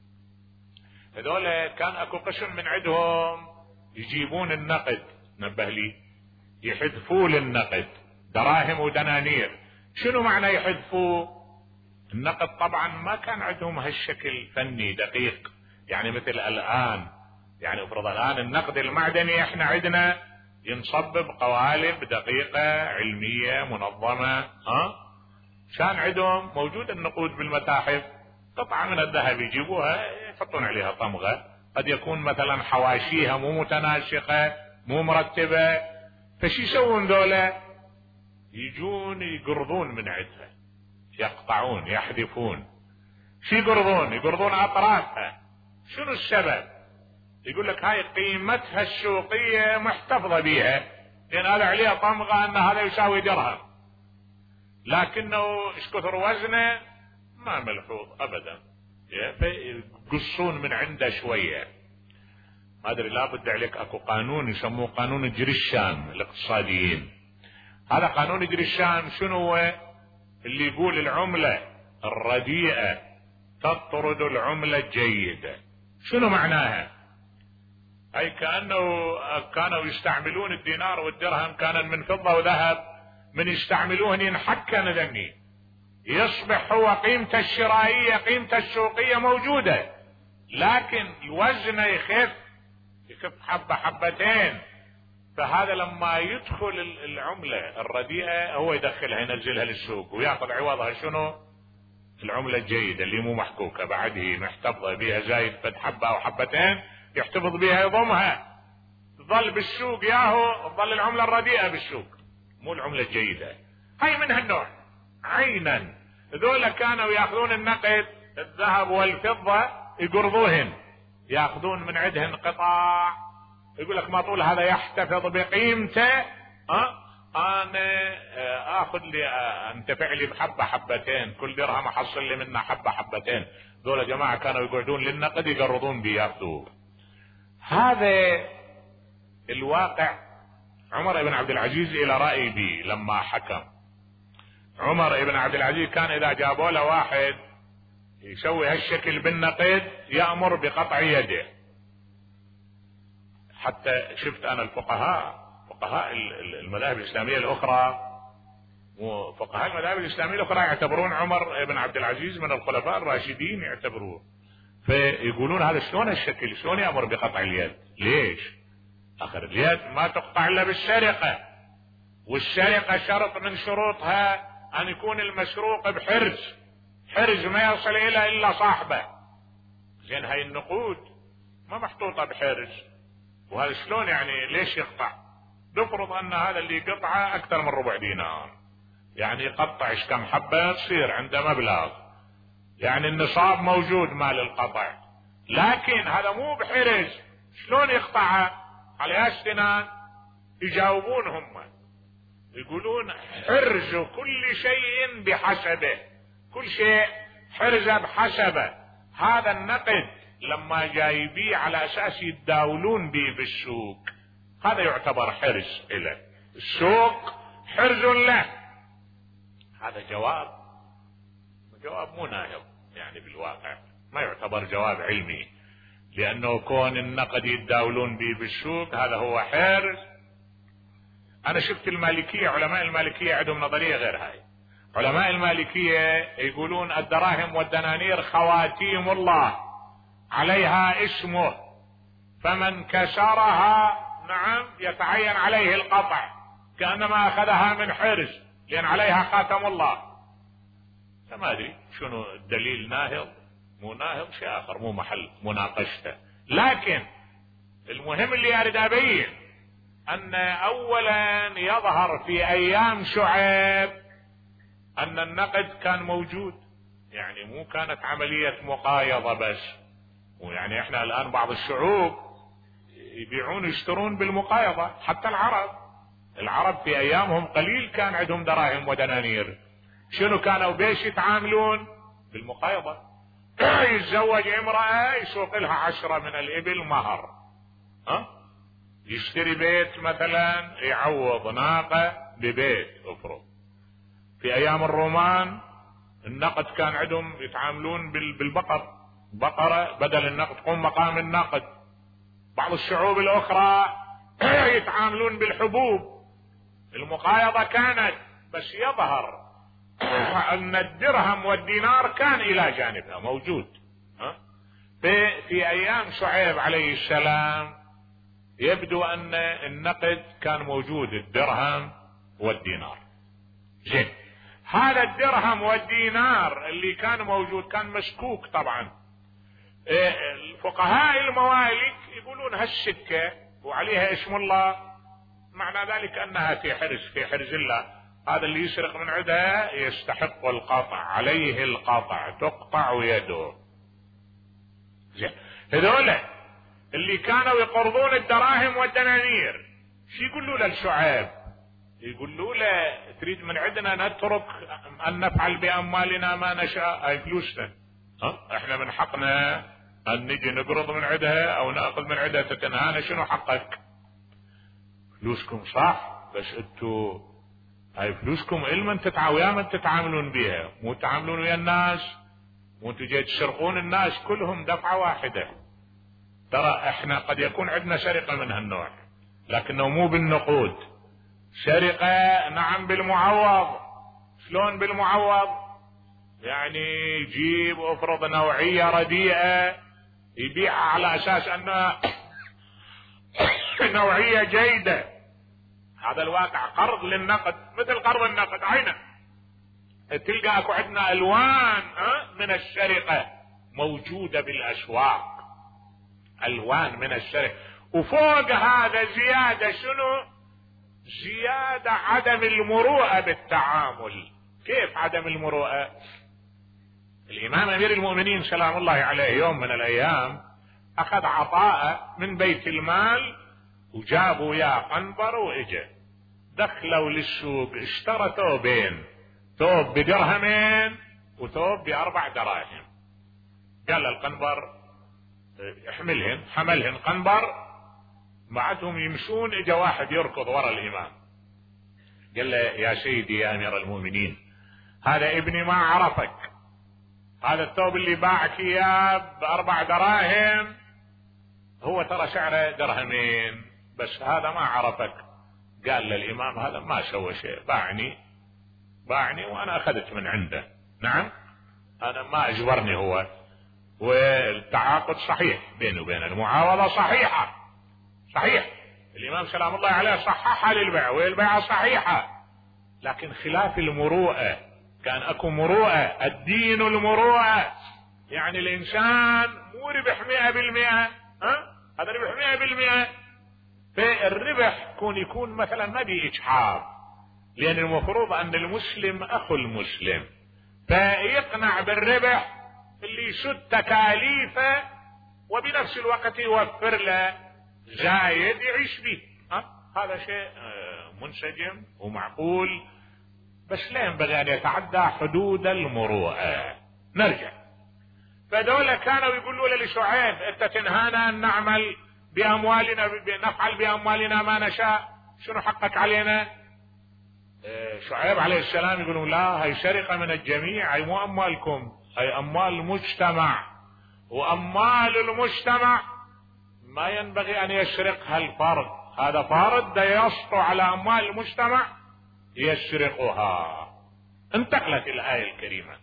هذول كان اكو قسم من عندهم يجيبون النقد، نبه لي، يحذفوا للنقد دراهم ودنانير. شنو معنى يحذفوا النقد؟ طبعا ما كان عندهم هالشكل فني دقيق، يعني مثل الان، يعني افرض الان النقد المعدني احنا عندنا ينصب بقوالب دقيقة علمية منظمة، ها كان عندهم موجود النقود بالمتاحف، قطعة من الذهب يجيبوها يحطون عليها طمغة، قد يكون مثلا حواشيها مو متناسقة مو مرتبة، فشي يسوون ذولا؟ يجون يقرضون من عندها، يقطعون يحذفون. شي يقرضون؟ يقرضون اطرافها. شنو السبب؟ يقول لك هاي قيمتها السوقية محتفظة بيها، لان هذا عليها طمغة ان هذا يساوي درهم، لكنه ايش كثر وزنه ما ملحوظ ابدا، فيقصون من عنده شوية. ما ادري، لابد عليك اكو قانون يسموه قانون جريشام الاقتصاديين. هذا قانون جريشام شنو هو؟ اللي يقول العملة الرديئة تطرد العملة الجيدة. شنو معناها؟ اي كأنه كانوا يستعملون الدينار والدرهم كان من فضة وذهب، من يستعملوهن ينحكن ذني، يصبح هو قيمته الشرائية قيمته السوقية موجودة، لكن وزنه يخف يخف حبة حبتين. فهذا لما يدخل العملة الرديئة هو يدخلها ينزلها للسوق وياخذ عوضها شنو؟ العملة الجيدة اللي مو محكوكة، بعد هي محتفظة بها زايد فد حبة او حبتين يحتفظ بها يضمها، تظل بالسوق ياهو تظل العملة الرديئة بالسوق مو العملة الجيدة. هاي من هالنوع عينا. ذولا كانوا ياخذون النقد الذهب والفضة يقرضوهن، ياخذون من عندهن قطاع، يقول لك ما طول هذا يحتفظ بقيمته، أه؟ انا اخذ لي انتفع لي بحبة حبتين، كل درهم احصل لي منه حبة حبتين. ذولا جماعة كانوا يقعدون للنقد يقرضون بيه ياخذوه. هذا الواقع عمر بن عبد العزيز الى رأي بي لما حكم. عمر بن عبد العزيز كان اذا جابوا له واحد يسوي هالشكل بالنقد يأمر بقطع يده. حتى شفت انا الفقهاء فقهاء المذاهب الاسلامية الاخرى وفقهاء المذاهب الاسلامية الاخرى يعتبرون عمر بن عبد العزيز من الخلفاء الراشدين يعتبروه، فيقولون هذا شلون هالشكل، شلون يأمر بقطع اليد؟ ليش؟ اخر اليد ما تقطع الا بالسرقة، والسرقة شرط من شروطها ان يكون المسروق بحرز، حرز ما يصل الى الا صاحبه. زين هاي النقود ما محطوطة بحرز، وهذا شلون يعني ليش يقطع؟ نفرض ان هذا اللي قطعه اكثر من ربع دينار، يعني يقطع ايش كم حبة تصير عنده مبلغ، يعني النصاب موجود مال القطع، لكن هذا مو بحرز، شلون يقطعه؟ على اسنان يجاوبون هم يقولون حرز كل شيء بحسبه، كل شيء حرزه بحسبه. هذا النقد لما جايبيه على اساس يتداولون به بالسوق هذا يعتبر حرز له، السوق حرز له. هذا جواب جواب مو ناهض يعني بالواقع، ما يعتبر جواب علمي، لانه كون النقد يتداولون به بالسوق هذا هو حرز. انا شفت المالكية، علماء المالكية عندهم نظرية غير هاي. علماء المالكية يقولون الدراهم والدنانير خواتيم الله عليها اسمه، فمن كسرها نعم يتعين عليه القطع كأنما اخذها من حرز لان عليها خاتم الله. فما ادري شنو الدليل، ناهض مو ناهض شيء اخر، مو محل مناقشته. لكن المهم اللي اريد ابين ان اولا يظهر في ايام شعيب ان النقد كان موجود، يعني مو كانت عملية مقايضة بس. ويعني احنا الان بعض الشعوب يبيعون يشترون بالمقايضة، حتى العرب العرب في ايامهم قليل كان عندهم دراهم ودنانير، شنو كانوا بيش يتعاملون؟ بالمقايضة. يتزوج امرأة يسوق لها عشرة من الابل مهر، ها؟ يشتري بيت مثلا يعوض ناقة ببيت افرض. في ايام الرومان النقد كان عندهم يتعاملون بالبقر، بقرة بدل النقد تقوم مقام النقد. بعض الشعوب الاخرى يتعاملون بالحبوب. المقايضة كانت، بس يظهر ان الدرهم والدينار كان الى جانبها موجود. ها؟ في, في ايام شعيب عليه السلام يبدو ان النقد كان موجود، الدرهم والدينار. زين، هذا الدرهم والدينار اللي كان موجود كان مسكوك طبعا. الفقهاء الموالك يقولون هالسكة وعليها اسم الله، معنى ذلك انها في حرز في حرز الله. هذا اللي يسرق من عندها يستحق القطع، عليه القطع، تقطع يده. زين، هذول اللي كانوا يقرضون الدراهم والدنانير شو يقولوا له الشعيب؟ يقولوا له تريد من عندنا نترك ان نفعل باموالنا ما نشاء، اي فلوسنا، ها؟ احنا من حقنا ان نجي نقرض من عندها او ناخذ من عندها تتنهانا، شنو حقك؟ فلوسكم صح، بس انتو هاي فلوسكم علما تتعاو يا من تتعاملون بها، مو تتعاملون ويا الناس، مو انتو جاي تسرقون الناس كلهم دفعة واحدة. ترى احنا قد يكون عندنا سرقة من هالنوع لكنه مو بالنقود، سرقة نعم بالمعوض. شلون بالمعوض؟ يعني يجيب افرض نوعية رديئة يبيعها على اساس انها نوعية جيدة. هذا الواقع قرض للنقد، مثل قرض النقد عينه. تلقى اكو عندنا الوان من السرقة موجودة بالاسواق، الوان من السرقة. وفوق هذا زيادة شنو؟ زيادة عدم المروءة بالتعامل. كيف عدم المروءة؟ الامام امير المؤمنين سلام الله عليه يوم من الايام اخذ عطاء من بيت المال وجابوا يا قنبر واجا دخلوا للسوق، اشترى ثوبين، ثوب بدرهمين وثوب باربع دراهم. قال القنبر احملهن، حملهن قنبر. بعدهم يمشون اجا واحد يركض ورا الامام، قال له يا سيدي يا امير المؤمنين هذا ابني ما عرفك، هذا الثوب اللي باعك اياه باربع دراهم هو ترى سعره درهمين بس، هذا ما عرفك. قال للامام هذا ما سوى شيء، باعني باعني وانا اخذت من عنده. نعم انا ما اجبرني هو، والتعاقد صحيح بيني وبين المعاوضة صحيحة صحيح. الامام سلام الله عليه صححها للبيع والبيعة صحيحة، لكن خلاف المروءة. كان اكو مروءة، الدين المروءة، يعني الانسان مو ربح مئة بالمئة، ها هذا ربح مئة بالمئة. فالربح يكون يكون مثلا ما بي اجحاف، لان المفروض ان المسلم اخو المسلم، فيقنع بالربح اللي يسد تكاليفه وبنفس الوقت يوفر له زايد يعيش به. ها هذا شيء منسجم ومعقول، بس لا ينبغي ان يتعدى حدود المروءة. نرجع، فدول كانوا يقولوا لشعيب انت تنهانا ان نعمل باموالنا، نفعل باموالنا ما نشاء، شنو حقك علينا؟ شعيب عليه السلام يقولون لا، هي سرقة من الجميع، هي مو اموالكم، هي اموال المجتمع، واموال المجتمع ما ينبغي ان يسرقها الفرد. هذا فرد دا يسطو على اموال المجتمع يسرقها. انتقلت الايه الكريمه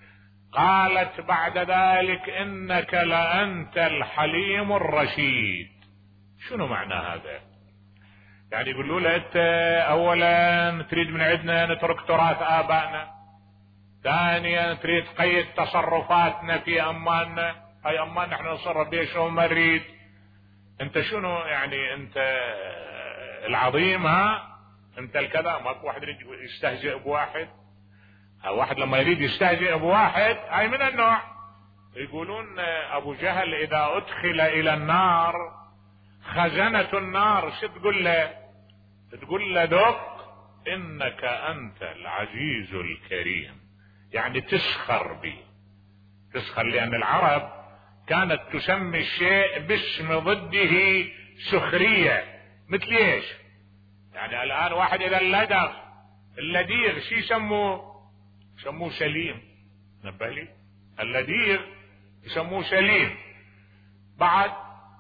قالت بعد ذلك انك لانت الحليم الرشيد. شنو معنى هذا؟ يعني يقولوا له انت اولا تريد من عندنا نترك تراث ابائنا، ثانيا تريد تقيد تصرفاتنا في اموالنا، هاي اموالنا نحن نتصرف بها شلون ما نريد. انت شنو يعني؟ انت العظيم، ها انت الكذا. ماكو واحد يريد يستهزئ بواحد، واحد لما يريد يستهزئ بواحد هاي من النوع. يقولون ابو جهل اذا ادخل الى النار خزنة النار شو تقول له؟ تقول له ذق انك انت العزيز الكريم، يعني تسخر به، تسخر. لان العرب كانت تسمي الشيء باسم ضده سخرية. مثل ايش؟ يعني الان واحد اذا اللدغ اللديغ شي يسموه؟ يسموه سليم. نبه لي، اللديغ يسموه سليم. بعد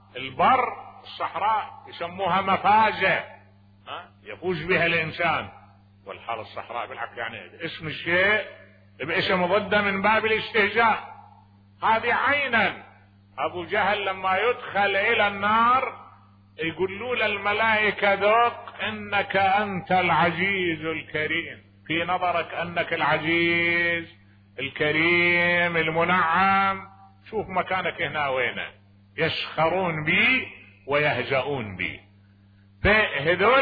البر الصحراء يسموها مفازة، ها يفوز بها الانسان، والحال الصحراء بالعكس يعني اسم الشيء باسم ضده من باب الاستهزاء. هذه عينا. ابو جهل لما يدخل الى النار يقولوا للملائكة ذوق انك انت العزيز الكريم، في نظرك انك العزيز الكريم المنعم، شوف مكانك هنا وينه. يسخرون بي ويهزؤون بي. فهذول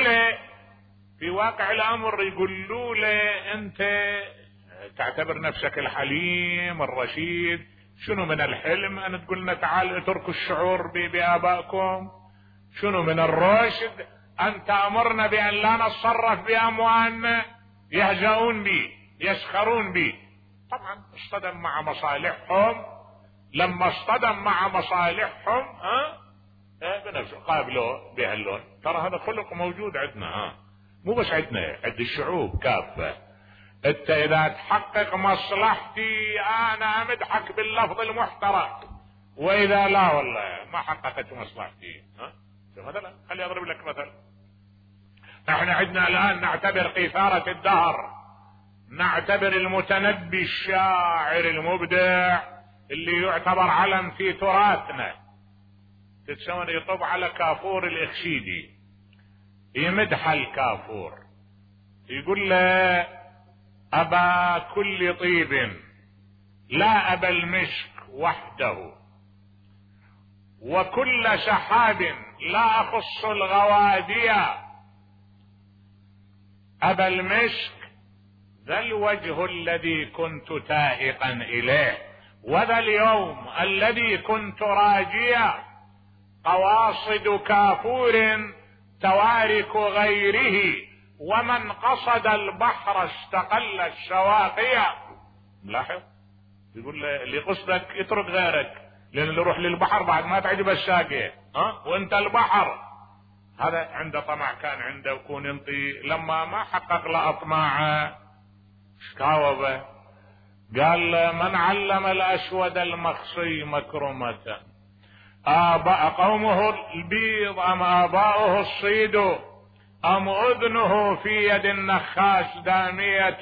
في واقع الامر يقولوا له انت تعتبر نفسك الحليم الرشيد. شنو من الحلم ان تقول لنا تعال اتركوا الشعور بابائكم؟ شنو من الرشد ان تامرنا بان لا نتصرف باموالنا؟ يهزؤون بي يسخرون بي. طبعا اصطدم مع مصالحهم. لما اصطدم مع مصالحهم ها بنفسه قابلوه بهاللون. ترى هذا خلق موجود عندنا، ها مو بس عندنا، عند الشعوب كافة. انت اذا تحقق مصلحتي انا امدحك باللفظ المحترم، واذا لا والله ما حققت مصلحتي. ها مثلا خلي اضرب لك مثل. احنا عندنا الان نعتبر قيثارة الدهر، نعتبر المتنبي الشاعر المبدع اللي يعتبر علم في تراثنا، تتسون يطب على كافور الاخشيدي، يمدح الكافور، يقول له ابا كل طيب لا ابا المشك وحده، وكل سحاب لا اخص الغواديا، ابا المشك ذا الوجه الذي كنت تائقا اليه، وذا اليوم الذي كنت راجيا، قواصد كافور توارك غيره، ومن قصد البحر استقل الشواقيا. ملاحظ يقول اللي قصدك اترك غيرك، لان اللي يروح للبحر بعد ما تعجب الساقية، ها وانت البحر. هذا عنده طمع كان عنده وكون ينطي، لما ما حقق له اطماعه شكاوبه، قال من علم الاسود المخصي مكرمة، آباء قومه البيض ام اباؤه الصيد، ام اذنه في يد النخاس دامية،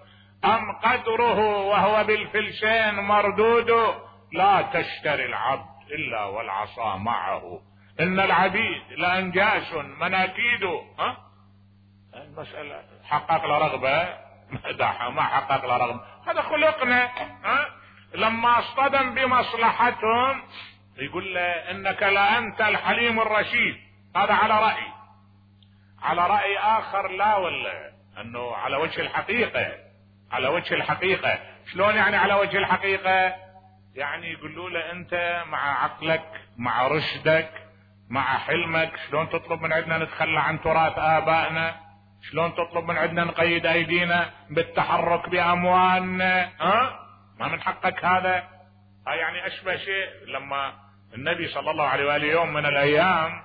ام قدره وهو بالفلسين مردود، لا تشتري العبد الا والعصا معه، ان العبيد لانجاس مناكيد. ها المسألة حقق له رغبة مدحها، ما حقق له رغبة، هذا خلقنا. ها لما اصطدم بمصلحتهم يقول له انك لانت الحليم الرشيد، هذا على رأي. على رأي اخر لا، ولا انه على وجه الحقيقة، على وجه الحقيقة. شلون يعني على وجه الحقيقة؟ يعني يقولوا له انت مع عقلك مع رشدك مع حلمك شلون تطلب من عندنا نتخلى عن تراث ابائنا؟ شلون تطلب من عندنا نقيد ايدينا بالتحرك باموالنا؟ ها ما من حقك هذا. ها يعني اشبه شيء لما النبي صلى الله عليه وآله يوم من الايام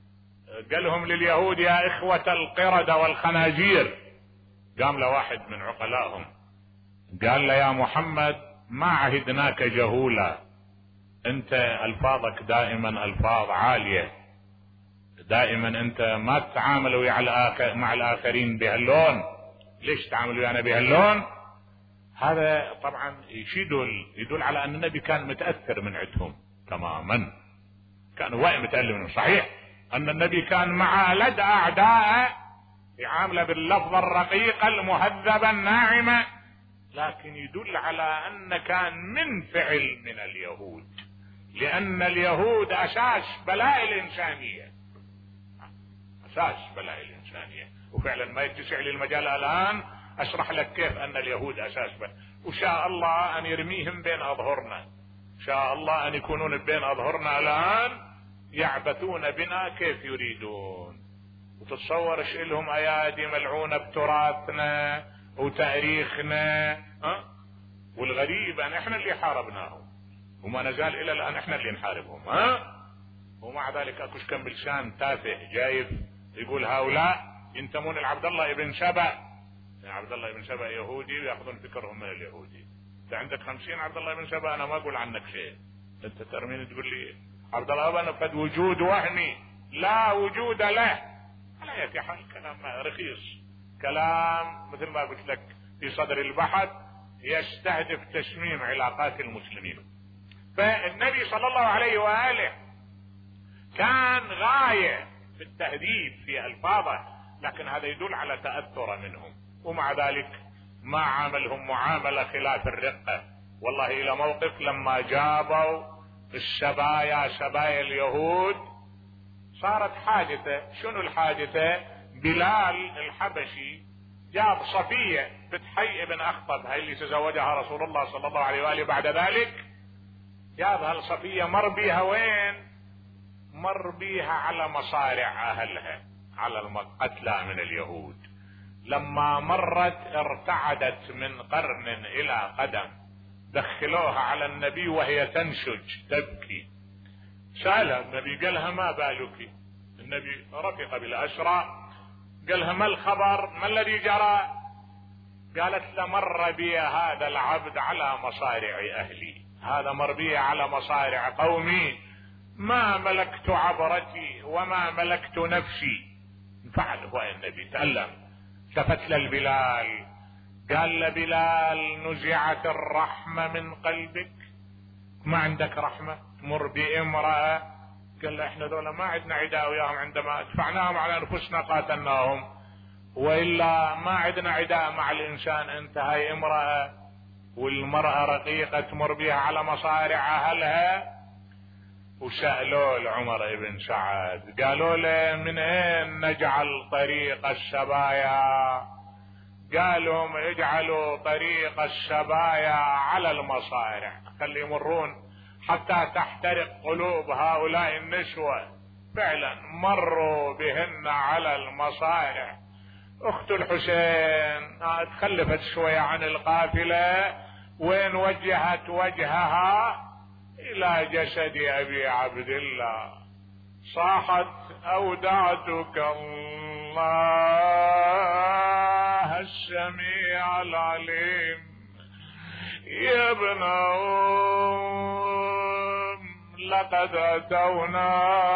قال لهم لليهود يا اخوة القردة والخنازير، قام له واحد من عقلائهم قال له يا محمد ما عهدناك جهولا، انت الفاظك دائما الفاظ عالية، دائما انت ما تتعامل ويا الآخر مع الاخرين بهاللون، ليش تعامل ويانا بهاللون؟ هذا طبعا يشيدل يدل على ان النبي كان متأثر من عندهم تماما، كان واعي متألم منهم. صحيح ان النبي كان مع لد اعدائه يعامله باللفظ الرقيق المهذب الناعمة، لكن يدل على ان كان من فعل من اليهود، لان اليهود اساس بلاء الانسانية، اساس بلاء الانسانية. وفعلا ما يتسع لي المجال الان اشرح لك كيف ان اليهود اساس بلاء، وشاء الله ان يرميهم بين اظهرنا، شاء الله ان يكونون بين اظهرنا الان يعبثون بنا كيف يريدون. وتتصور ايش لهم ايادي ملعونة بتراثنا وتاريخنا. ها والغريب ان احنا اللي حاربناهم وما نزال الى الان احنا اللي نحاربهم. ها ومع ذلك اكوش كم بلسان تافه جايب يقول هؤلاء ينتمون لعبد الله ابن سبأ، يعني عبد الله ابن سبأ يهودي وياخذون فكرهم من اليهودي. انت عندك خمسين عبد الله ابن سبأ، انا ما اقول عنك شيء، انت ترمين تقول لي عبد الله ابن فد وجود وهمي لا وجود له. على اي حال كلام رخيص، كلام مثل ما قلت لك في صدر البحث يستهدف تشميم علاقات المسلمين. فالنبي صلى الله عليه وآله كان غاية في التهديد في ألفاظه، لكن هذا يدل على تأثر منهم، ومع ذلك ما عاملهم معاملة خلاف الرقة. والله إلى موقف لما جابوا السبايا سبايا اليهود صارت حادثة. شنو الحادثة؟ بلال الحبشي جاب صفية بنت حي بن أخطب، هاي اللي تزوجها رسول الله صلى الله عليه وآله بعد ذلك، جابها الصفية مر بيها وين؟ مر بيها على مصارع أهلها، على القتلى من اليهود. لما مرت ارتعدت من قرن إلى قدم، دخلوها على النبي وهي تنشج تبكي. سألها النبي قالها ما بالك؟ النبي رفق بالأسرى، قالها ما الخبر؟ ما الذي جرى؟ قالت لمر بي هذا العبد على مصارع أهلي، هذا مر بي على مصارع قومي، ما ملكت عبرتي وما ملكت نفسي. فعل هو النبي تألم. التفت للبلال قال لبلال نزعت الرحمة من قلبك؟ ما عندك رحمة؟ تمر بامرأة قال له احنا ذولا ما عندنا عداء وياهم، عندما ادفعناهم على انفسنا قاتلناهم، والا ما عندنا عداء مع الانسان. انت هاي امرأة والمرأة رقيقة تمر بها على مصارع اهلها. وسألوا لعمر بن سعد قالوا له من اين نجعل طريق السبايا؟ قالهم اجعلوا طريق السبايا على المصارع، خلي يمرون حتى تحترق قلوب هؤلاء النسوة. فعلا مروا بهن على المصارع. اخت الحسين تخلفت شوية عن القافلة، وين وجهت وجهها؟ الى جسد ابي عبد الله. صاحت اودعتك الله السميع العليم يا ابن أم، لقد اتونا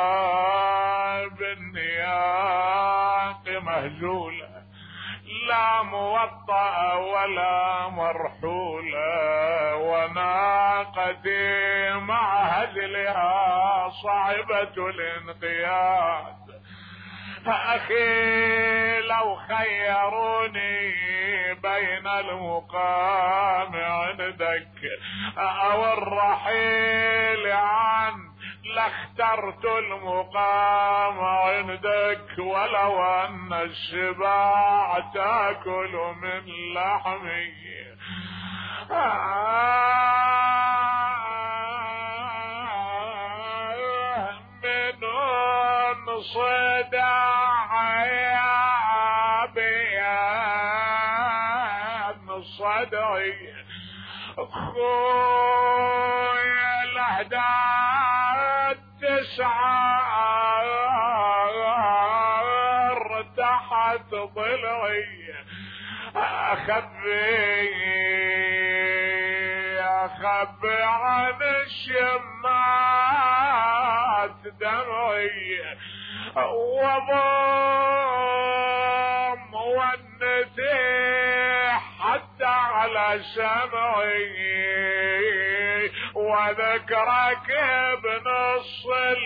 بالنياق مهزولة، لا موطأ ولا مرحولة، وناقتي مع هزلها صعبة الانقياد. أخي لو خيروني بين المقام عندك أو الرحيل عن لاخترت المقام عندك، ولو أن السباع تأكل من لحمي من صداع يا بيان صدعي خويا الأهداف تسعر تحت ضلعي، أخبي أخبي عن الشمات دمعي، وضم والنتيح حتى على سمعي، وذكرك بنص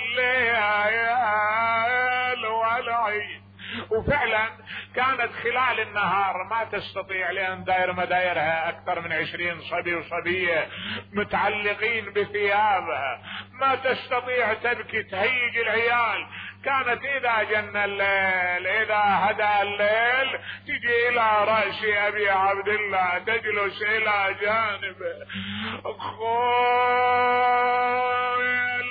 الليل والعيد. وفعلا كانت خلال النهار ما تستطيع، لأن داير مدايرها أكثر من عشرين صبي وصبية متعلقين بثيابها، ما تستطيع تبكي تهيج العيال. كانت إذا جن الليل، إذا هدى الليل، تجي إلى رأس أبي عبد الله تجلس إلى جانبه. خوي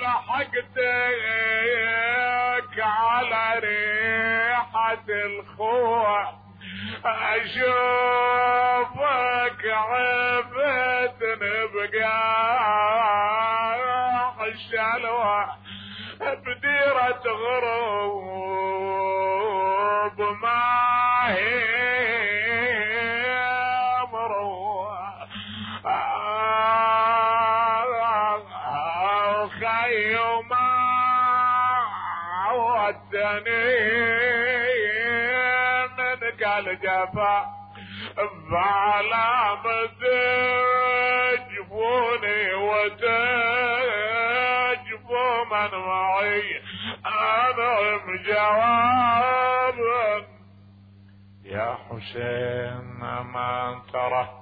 لحقتك على ريحة الخوة، أشوفك عفتني بقاع الشلوى، بديرة غروب ما هي مروة، خيو ما عودتني منك الجفا، فعلى تجفوني وتجفو من معي أنعم جوابا. يا حسين ما ترى